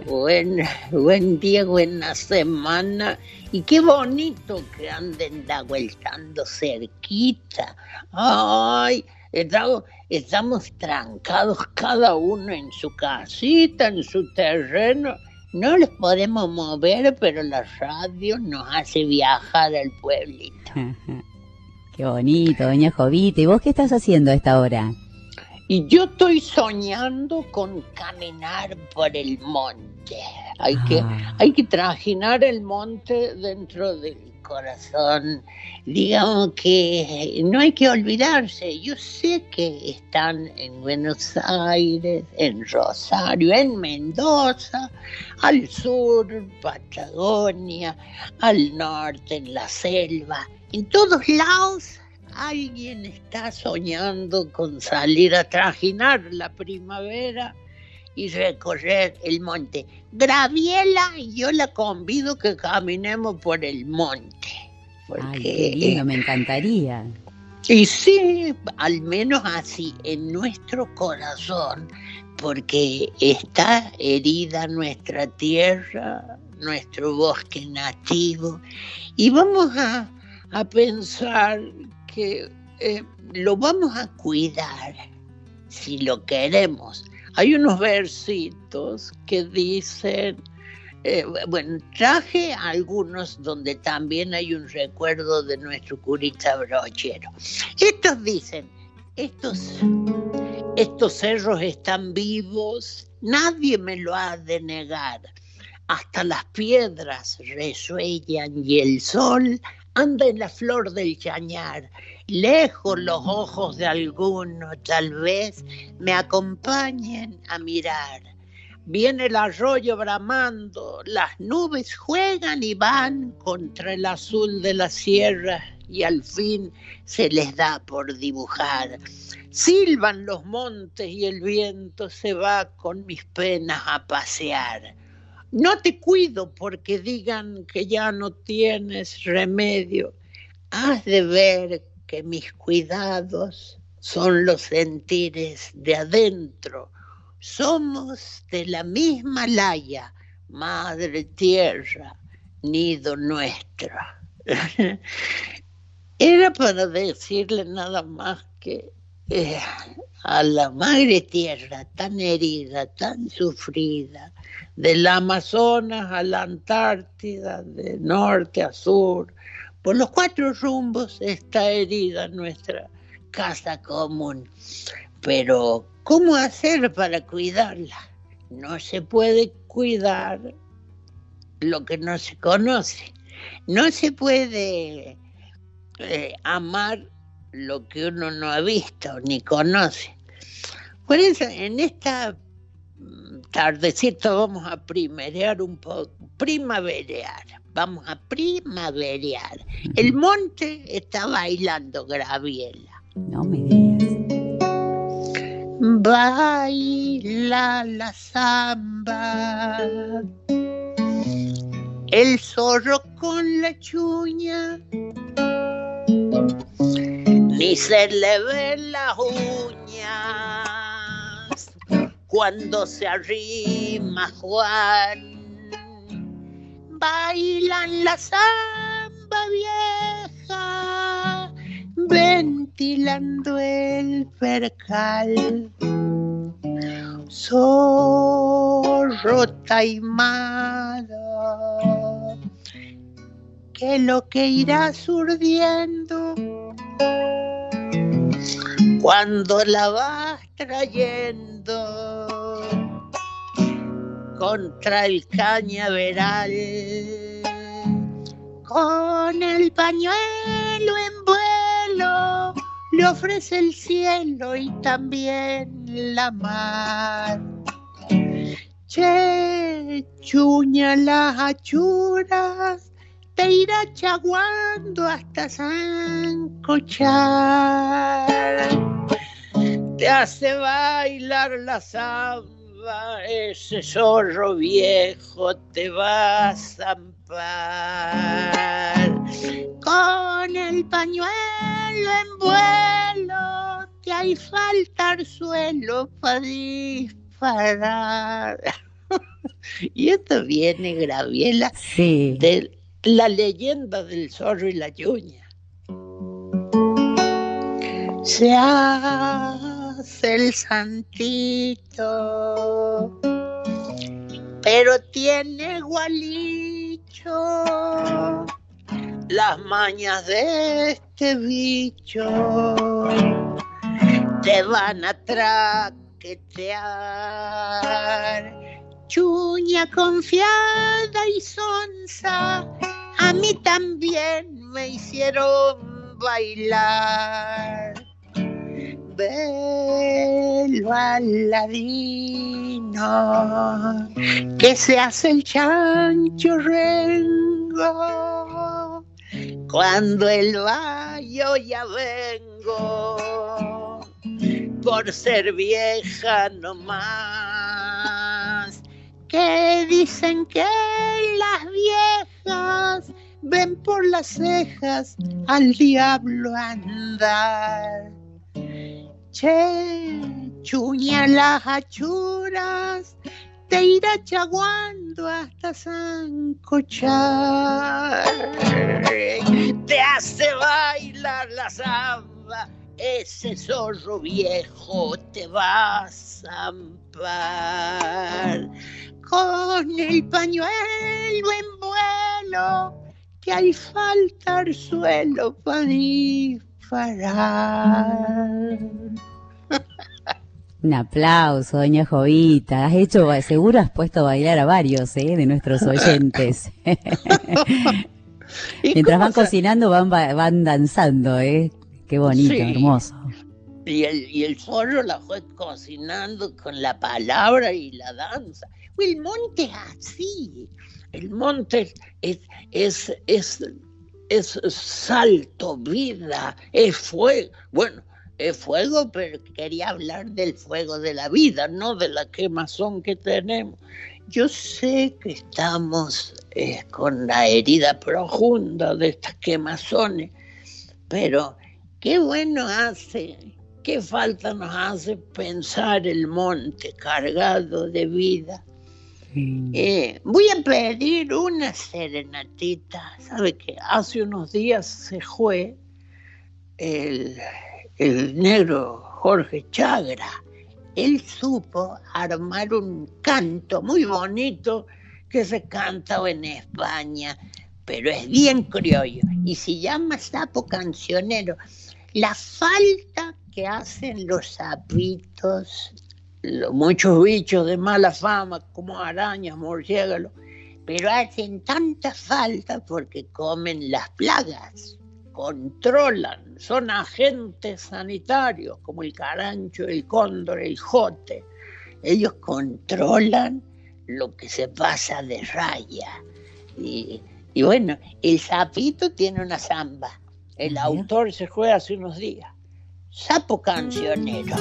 Buen día, buena semana. Y qué bonito que anden vueltando cerquita. Ay, estamos trancados cada uno en su casita, en su terreno. No los podemos mover, pero la radio nos hace viajar al pueblito. Qué bonito, doña Jovita. ¿Y vos qué estás haciendo a esta hora? Y yo estoy soñando con caminar por el monte. Hay que trajinar el monte dentro del corazón. Digamos que no hay que olvidarse. Yo sé que están en Buenos Aires, en Rosario, en Mendoza, al sur, Patagonia, al norte, en la selva. En todos lados alguien está soñando con salir a trajinar la primavera y recorrer el monte. Graviela, yo la convido que caminemos por el monte. Porque, ay, qué lindo, me encantaría. Y sí, al menos así, en nuestro corazón, porque está herida nuestra tierra, nuestro bosque nativo, y vamos a pensar que lo vamos a cuidar si lo queremos. Hay unos versitos que dicen, traje algunos donde también hay un recuerdo de nuestro curita brochero. Estos dicen, estos cerros están vivos, nadie me lo ha de negar. Hasta las piedras resuellan y el sol anda en la flor del chañar. Lejos los ojos de alguno tal vez me acompañen a mirar. Viene el arroyo bramando, las nubes juegan y van contra el azul de la sierra y al fin se les da por dibujar. Silban los montes y el viento se va con mis penas a pasear. No te cuido porque digan que ya no tienes remedio. Has de ver que mis cuidados son los sentires de adentro. Somos de la misma laya, madre tierra, nido nuestro. Era para decirle nada más que a la madre tierra tan herida, tan sufrida, del Amazonas a la Antártida, de norte a sur, por los 4 rumbos está herida nuestra casa común. Pero, ¿cómo hacer para cuidarla? No se puede cuidar lo que no se conoce. No se puede amar lo que uno no ha visto ni conoce. Por eso, en esta tardecita vamos a primaverear un poco, vamos a primaverear. El monte está bailando Graviela. No me digas. Baila la samba, el zorro con la chuña, ni se le ven las uñas cuando se arrima Juan. Bailan la samba vieja, ventilando el percal. Zorro taimado, que lo que irá surdiendo cuando la vas trayendo contra el cañaveral, con el pañuelo en vuelo le ofrece el cielo y también la mar. Che, chuña las achuras, te irá chaguando hasta sancochar. Te hace bailar la samba, ese zorro viejo te va a zampar. Con el pañuelo en vuelo, te hay faltar suelo para disparar. Y esto viene, Graviela, Sí. de la leyenda del zorro y la yuña. Se hace el santito, pero tiene gualicho las mañas de este bicho. Te van a traquetear, chuña confiada y sonsa, a mí también me hicieron bailar. Velo al ladino, que se hace el chancho rengo, cuando él va yo ya vengo, por ser vieja nomás, que dicen que las viejas ven por las cejas al diablo andar. Che, chuña las achuras, te irá chaguando hasta sancochar. Te hace bailar la samba, ese zorro viejo te va a zampar. Con el pañuelo en vuelo, que hay faltar suelo para disparar. Un aplauso, doña Jovita. Seguro has puesto a bailar a varios de nuestros oyentes. Mientras van cocinando, van danzando, Qué bonito, sí. Hermoso. Y el zorro la fue cocinando con la palabra y la danza. El monte es así. El monte es salto, vida, es fuego. Bueno, es fuego, pero quería hablar del fuego de la vida, no de la quemazón que tenemos. Yo sé que estamos con la herida profunda de estas quemazones, pero qué bueno hace, qué falta nos hace pensar el monte cargado de vida. Voy a pedir una serenatita. ¿Sabe qué? Hace unos días se fue el negro Jorge Chagra. Él supo armar un canto muy bonito que se canta en España, pero es bien criollo y se llama Sapo Cancionero. La falta que hacen los sapitos, muchos bichos de mala fama como arañas, murciélagos, pero hacen tanta falta porque comen las plagas, controlan, son agentes sanitarios como el carancho, el cóndor, el jote. Ellos controlan lo que se pasa de raya. Y bueno, el sapito tiene una samba. El autor se fue hace unos días. Sapo Cancionero.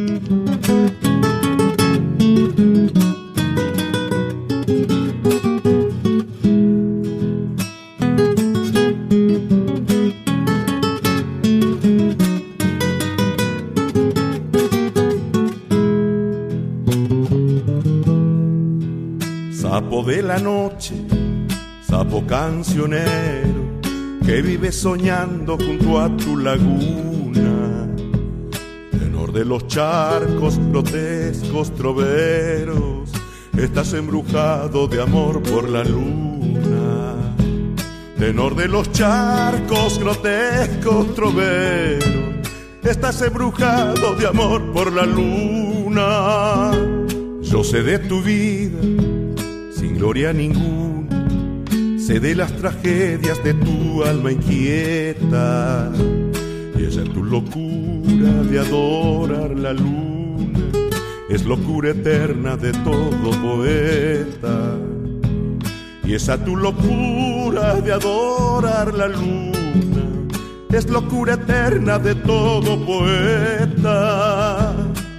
Sapo de la noche, sapo cancionero, que vive soñando junto a tu laguna. Tenor de los charcos, grotescos troveros, estás embrujado de amor por la luna. Tenor de los charcos, grotescos troveros, estás embrujado de amor por la luna. Yo sé de tu vida sin gloria ninguna, sé de las tragedias de tu alma inquieta, y esa es tu locura de adorar la luna, es locura eterna de todo poeta. Y esa tu locura de adorar la luna, es locura eterna de todo poeta.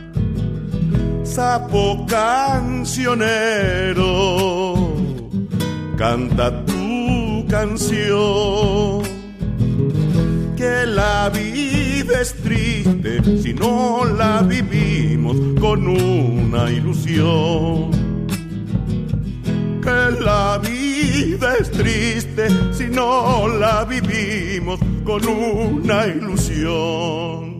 Sapo cancionero, canta tu canción, que la vida es triste si no la vivimos con una ilusión. la vida es triste si no la vivimos con una ilusión.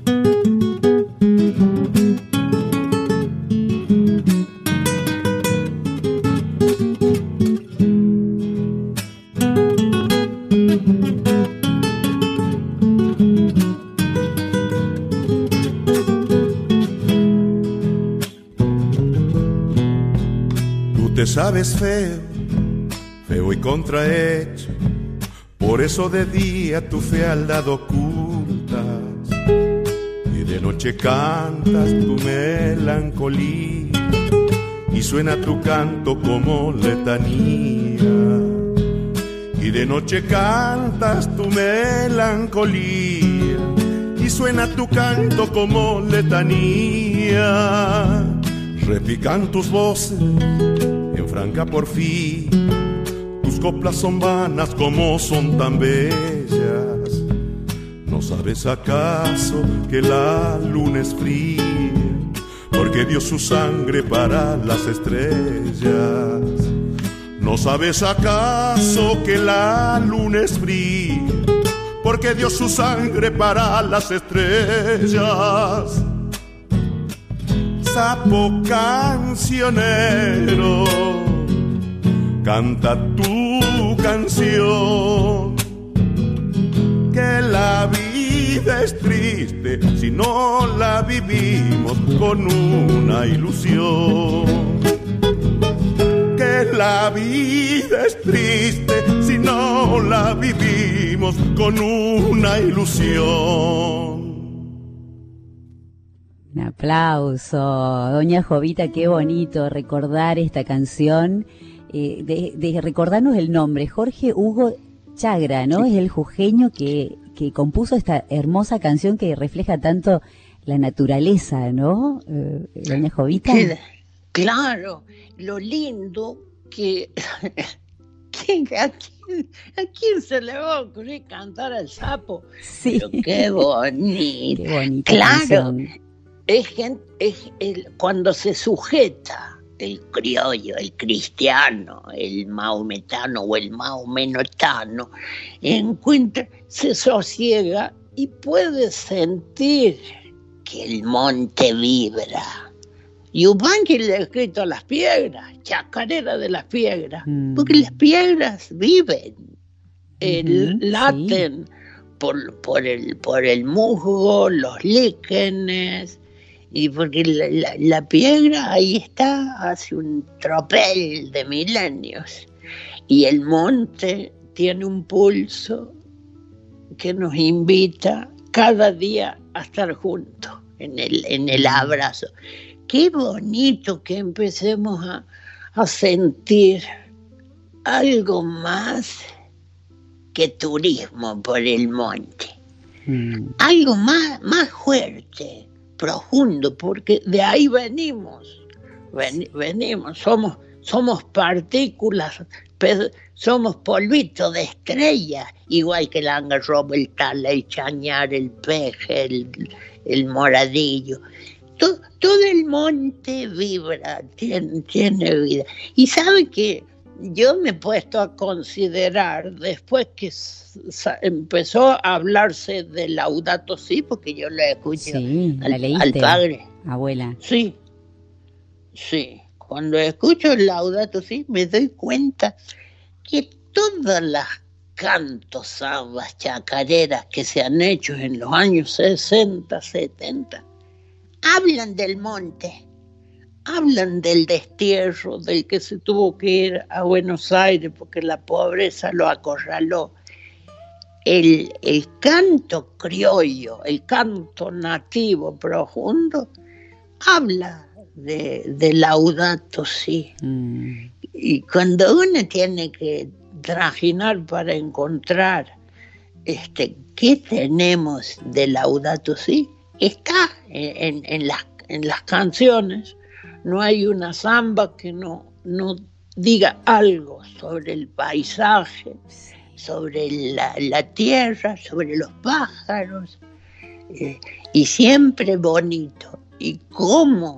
Te sabes feo, feo y contrahecho, por eso de día tu fealdad ocultas y de noche cantas tu melancolía y suena tu canto como letanía. Y de noche cantas tu melancolía y suena tu canto como letanía. Repican tus voces en franca porfía, tus coplas son vanas como son tan bellas. ¿No sabes acaso que la luna es fría? Porque dio su sangre para las estrellas. ¿No sabes acaso que la luna es fría? Porque dio su sangre para las estrellas. Sapo cancionero, canta tu canción, que la vida es triste si no la vivimos con una ilusión. Que la vida es triste si no la vivimos con una ilusión. Un aplauso, doña Jovita, qué bonito recordar esta canción, de recordarnos el nombre, Jorge Hugo Chagra, ¿no? Es el jujeño que compuso esta hermosa canción que refleja tanto la naturaleza, ¿no? Doña Jovita. Claro, lo lindo que ¿a quién se le va a ocurrir cantar al sapo? Sí. Pero qué bonito. Qué bonita claro. Canción. Cuando se sujeta el criollo, el cristiano, el maometano o el maomenotano, se sosiega y puede sentir que el monte vibra. Yupanqui le ha escrito a las piedras, chacarera de las piedras, porque las piedras viven, laten, sí, por el musgo, los líquenes. Y porque la piedra ahí está hace un tropel de milenios. Y el monte tiene un pulso que nos invita cada día a estar juntos en el abrazo. Qué bonito que empecemos a sentir algo más que turismo por el monte. Algo más fuerte, profundo, porque de ahí venimos, somos partículas, somos polvito de estrella, igual que el angarrobo, el tala, el chañar, el peje, el moradillo. Todo el monte vibra, tiene vida. Y sabe que yo me he puesto a considerar, después que empezó a hablarse de Laudato Si, porque yo la escuché al padre. Abuela. Sí. Cuando escucho el Laudato Si, me doy cuenta que todas las cantos, zambas, chacareras que se han hecho en los años 60, 70, hablan del monte. Hablan del destierro, del que se tuvo que ir a Buenos Aires porque la pobreza lo acorraló. El canto criollo, el canto nativo profundo, habla de Laudato Si. Y cuando uno tiene que trajinar para encontrar qué tenemos de Laudato Si, está en las canciones. No hay una samba que no diga algo sobre el paisaje, sobre la tierra, sobre los pájaros, y siempre bonito. Y cómo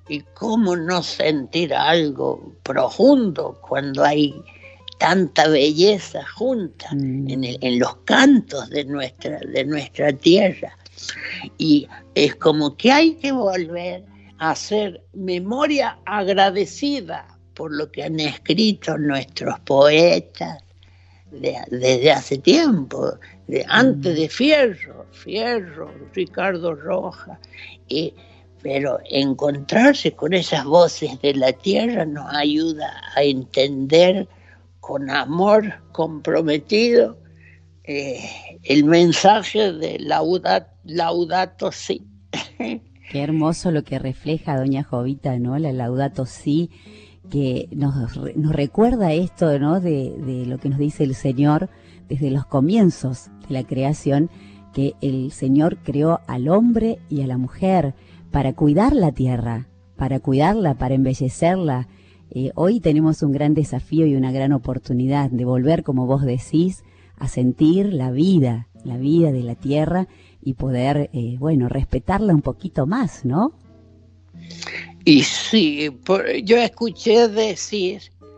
Y cómo no sentir algo profundo cuando hay tanta belleza junta en los cantos de nuestra tierra. Y es como que hay que volver a hacer memoria agradecida por lo que han escrito nuestros poetas desde hace tiempo, antes de Fierro, Ricardo Rojas, pero encontrarse con esas voces de la tierra nos ayuda a entender con amor comprometido el mensaje de Laudato Si. Qué hermoso lo que refleja doña Jovita, ¿no? La Laudato Si, que nos recuerda esto, ¿no? De lo que nos dice el Señor desde los comienzos de la creación, que el Señor creó al hombre y a la mujer para cuidar la tierra, para cuidarla, para embellecerla. Hoy tenemos un gran desafío y una gran oportunidad de volver, como vos decís, a sentir la vida de la tierra y poder, respetarla un poquito más, ¿no? Y sí, yo escuché decir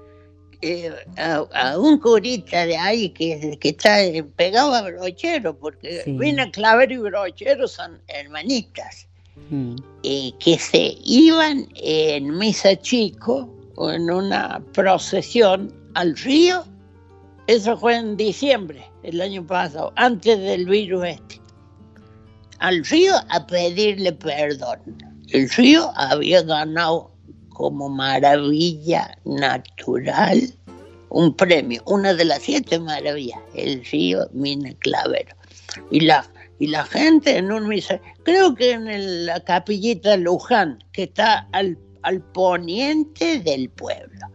a un curita de ahí que está pegado a Brochero, porque Sí. Vina Clavero y Brochero son hermanitas, que se iban en misa chico o en una procesión al río. Eso fue en diciembre el año pasado, antes del virus al río a pedirle perdón. El río había ganado como maravilla natural un premio, una de las 7 maravillas, el río Mina Clavero. Y la gente en un misa, creo que en la capillita Luján, que está al poniente del pueblo,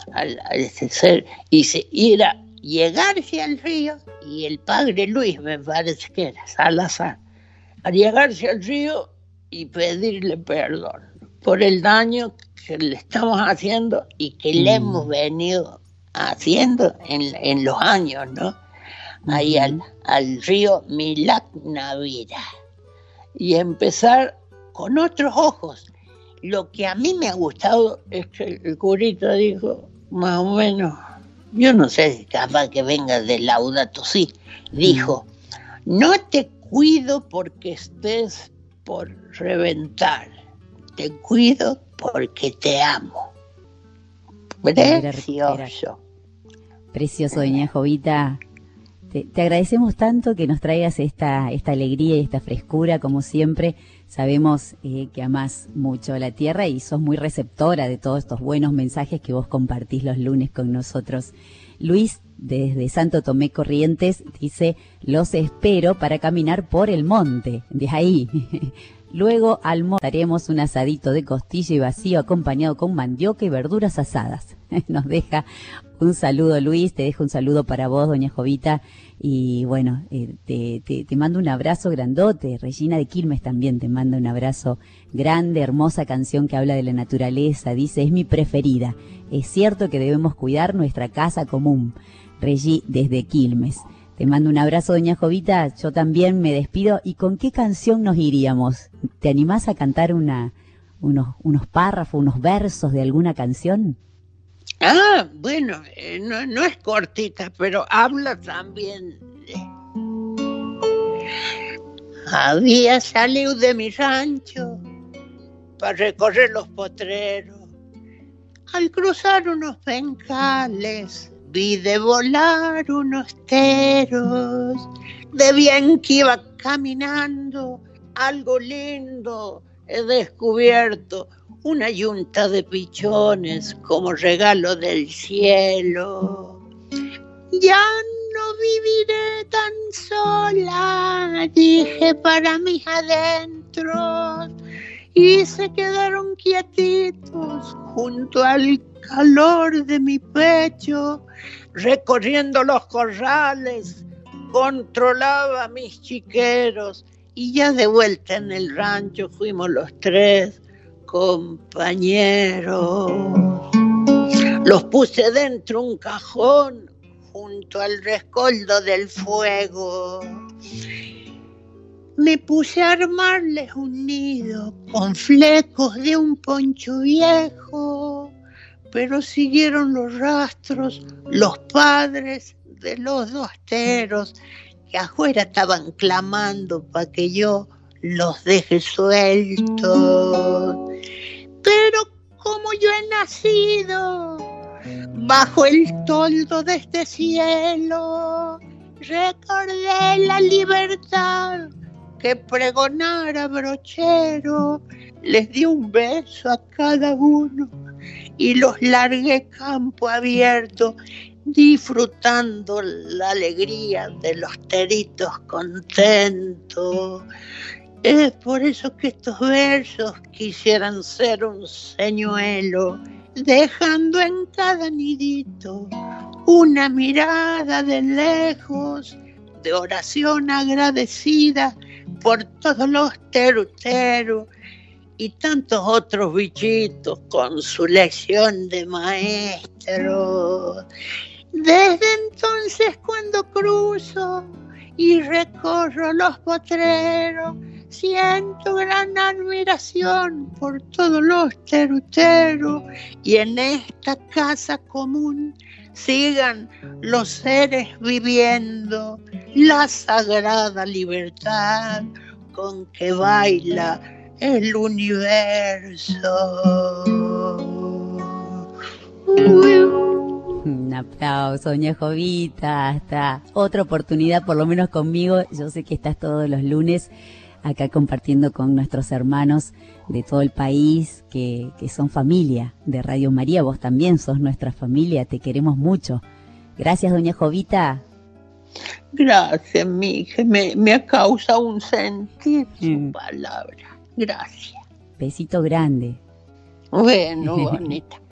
era llegarse al río, y el padre Luis, me parece que era Salazar, al llegarse al río y pedirle perdón por el daño que le estamos haciendo y que le hemos venido haciendo en los años, ¿no? Ahí al río Milac Navira, y empezar con otros ojos. Lo que a mí me ha gustado es que el curita dijo, más o menos, yo no sé, capaz que venga de Laudato Si, dijo, no te cuido porque estés por reventar, te cuido porque te amo. Precioso. Precioso, doña Jovita. Te agradecemos tanto que nos traigas esta alegría y esta frescura, como siempre. Sabemos que amás mucho la tierra y sos muy receptora de todos estos buenos mensajes que vos compartís los lunes con nosotros. Luis, desde Santo Tomé Corrientes, dice, los espero para caminar por el monte. De ahí. Luego almorzaremos un asadito de costilla y vacío acompañado con mandioca y verduras asadas. Nos deja un saludo, Luis, te dejo un saludo para vos, doña Jovita, y bueno, te mando un abrazo grandote. Regina de Quilmes también te manda un abrazo grande, hermosa canción que habla de la naturaleza, dice, es mi preferida. Es cierto que debemos cuidar nuestra casa común. Regi desde Quilmes. Te mando un abrazo, doña Jovita. Yo también me despido. ¿Y con qué canción nos iríamos? ¿Te animás a cantar unos párrafos, unos versos de alguna canción? Bueno, no es cortita, pero habla también. Había salido de mi rancho para recorrer los potreros. Al cruzar unos pencales vi de volar unos teros, de bien que iba caminando, algo lindo he descubierto, una yunta de pichones como regalo del cielo. Ya no viviré tan sola, dije para mis adentros, y se quedaron quietitos junto al calor de mi pecho. Recorriendo los corrales, controlaba a mis chiqueros, y ya de vuelta en el rancho fuimos los 3 compañeros. Los puse dentro un cajón junto al rescoldo del fuego. Me puse a armarles un nido con flecos de un poncho viejo, pero siguieron los rastros los padres de los dos teros que afuera estaban clamando para que yo los deje sueltos. Pero como yo he nacido bajo el toldo de este cielo, recordé la libertad que pregonara Brochero. Les di un beso a cada uno y los largué campo abierto, disfrutando la alegría de los teritos contentos. Es por eso que estos versos quisieran ser un señuelo, dejando en cada nidito una mirada de lejos, de oración agradecida por todos los teruteros y tantos otros bichitos con su lección de maestro. Desde entonces, cuando cruzo y recorro los potreros, siento gran admiración por todos los teruteros, y en esta casa común sigan los seres viviendo la sagrada libertad con que baila el universo. Un aplauso, doña Jovita. Hasta otra oportunidad, por lo menos conmigo. Yo sé que estás todos los lunes acá compartiendo con nuestros hermanos de todo el país que son familia de Radio María. Vos también sos nuestra familia, te queremos mucho. Gracias, doña Jovita. Gracias, mija, me causa un sentir su palabra. Gracias. Besito grande. Bueno, bonita.